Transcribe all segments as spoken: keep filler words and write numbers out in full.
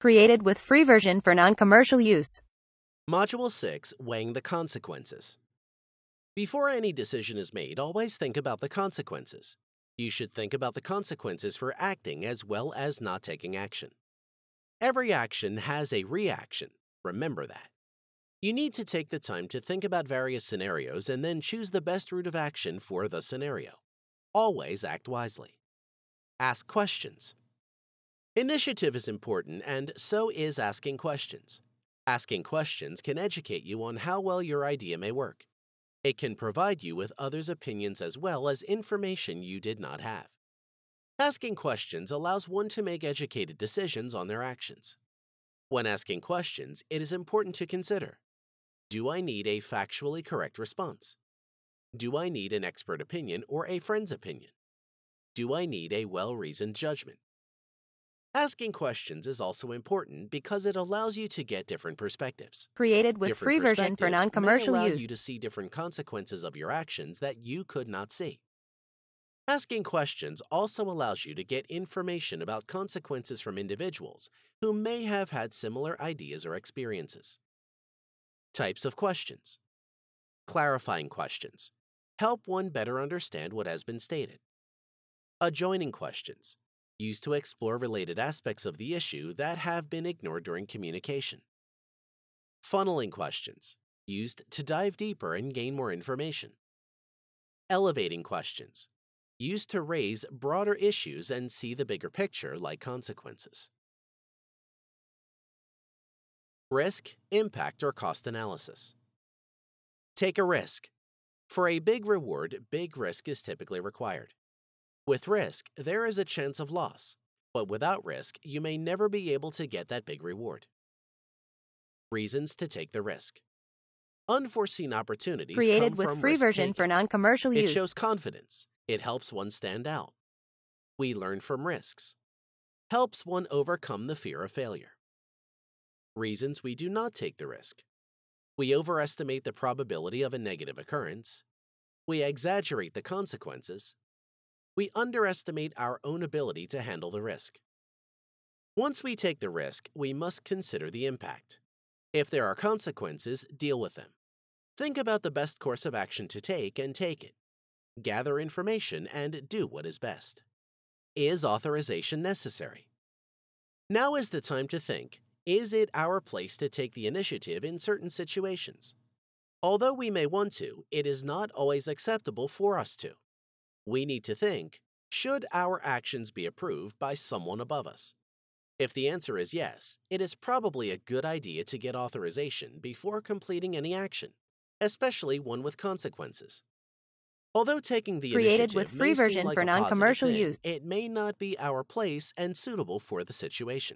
Created with free version for non-commercial use. Module six, Weighing the Consequences. Before any decision is made, always think about the consequences. You should think about the consequences for acting as well as not taking action. Every action has a reaction. Remember that. You need to take the time to think about various scenarios and then choose the best route of action for the scenario. Always act wisely. Ask questions. Initiative is important, and so is asking questions. Asking questions can educate you on how well your idea may work. It can provide you with others' opinions as well as information you did not have. Asking questions allows one to make educated decisions on their actions. When asking questions, it is important to consider: do I need a factually correct response? Do I need an expert opinion or a friend's opinion? Do I need a well-reasoned judgment? Asking questions is also important because it allows you to get different perspectives. Created with Different free version for perspectives non-commercial may allow use. you to see different consequences of your actions that you could not see. Asking questions also allows you to get information about consequences from individuals who may have had similar ideas or experiences. Types of questions. Clarifying questions. Help one better understand what has been stated. Adjoining questions. Used to explore related aspects of the issue that have been ignored during communication. Funneling questions. Used to dive deeper and gain more information. Elevating questions. Used to raise broader issues and see the bigger picture, like consequences. Risk, impact, or cost analysis. Take a risk. For a big reward, big risk is typically required. With risk, there is a chance of loss, but without risk, you may never be able to get that big reward. Reasons to take the risk. Unforeseen opportunities Created come with from free version risk-taking. for non-commercial It use. shows confidence. It helps one stand out. We learn from risks. Helps one overcome the fear of failure. Reasons we do not take the risk. We overestimate the probability of a negative occurrence. We exaggerate the consequences. We underestimate our own ability to handle the risk. Once we take the risk, we must consider the impact. If there are consequences, deal with them. Think about the best course of action to take and take it. Gather information and do what is best. Is authorization necessary? Now is the time to think: is it our place to take the initiative in certain situations? Although we may want to, it is not always acceptable for us to. We need to think: should our actions be approved by someone above us? If the answer is yes, it is probably a good idea to get authorization before completing any action, especially one with consequences. Although taking the Created with initiative free may seem version like for a positive non-commercial thing, use. it may not be our place and suitable for the situation.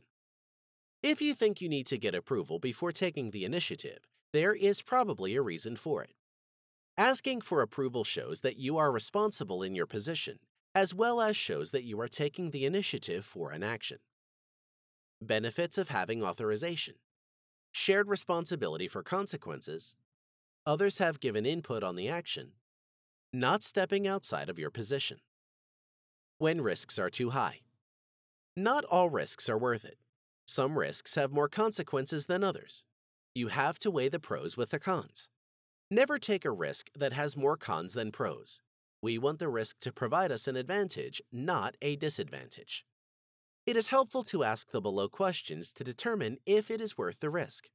If you think you need to get approval before taking the initiative, there is probably a reason for it. Asking for approval shows that you are responsible in your position, as well as shows that you are taking the initiative for an action. Benefits of having authorization. Shared responsibility for consequences. Others have given input on the action. Not stepping outside of your position. When risks are too high. Not all risks are worth it. Some risks have more consequences than others. You have to weigh the pros with the cons. Never take a risk that has more cons than pros. We want the risk to provide us an advantage, not a disadvantage. It is helpful to ask the below questions to determine if it is worth the risk.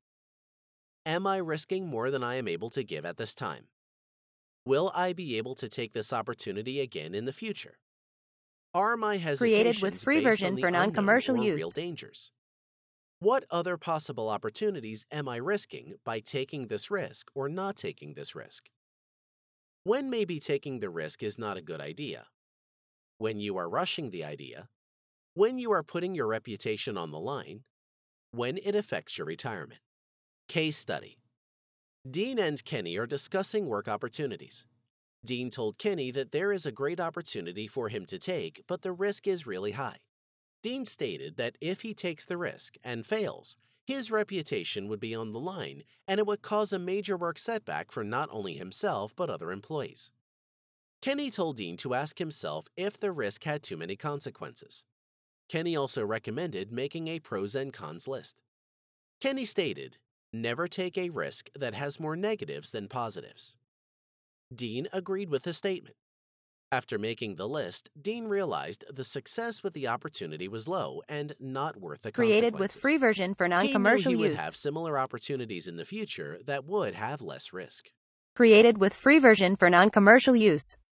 Am I risking more than I am able to give at this time? Will I be able to take this opportunity again in the future? Are my hesitations Created with free based version on the for unknown non-commercial or use. real dangers? What other possible opportunities am I risking by taking this risk or not taking this risk? When maybe taking the risk is not a good idea? When you are rushing the idea? When you are putting your reputation on the line? When it affects your retirement? Case study. Dean and Kenny are discussing work opportunities. Dean told Kenny that there is a great opportunity for him to take, but the risk is really high. Dean stated that if he takes the risk and fails, his reputation would be on the line and it would cause a major work setback for not only himself but other employees. Kenny told Dean to ask himself if the risk had too many consequences. Kenny also recommended making a pros and cons list. Kenny stated, "Never take a risk that has more negatives than positives." Dean agreed with the statement. After making the list, Dean realized the success with the opportunity was low and not worth the Created with consequences. free version for He knew non-commercial he would use. have similar opportunities in the future that would have less risk. Created with free version for non-commercial use.